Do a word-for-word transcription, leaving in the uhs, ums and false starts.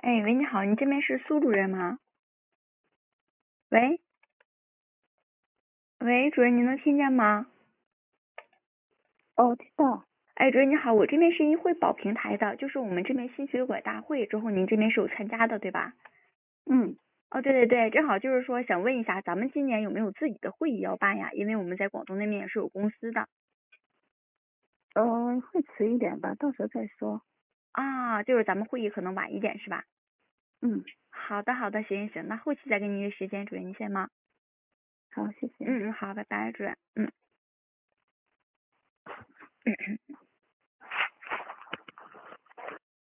哎，喂，你好，你这边是苏主任吗？喂，喂，主任，您能听见吗？ 哦，听到。 哎，主任你好，我这边是一汇宝平台的，就是我们这边新血管大会之后，您这边是有参加的，对吧？ 嗯， 哦，对对对，正好就是说想问一下，咱们今年有没有自己的会议要办呀？因为我们在广东那边也是有公司的。 呃，会迟一点吧，到时候再说。 啊，就是咱们会议可能晚一点是吧？ 嗯， 好的好的，行行行，那后期再给你约时间，主任您先忙。 好，谢谢。 嗯嗯，好，拜拜，主任。嗯。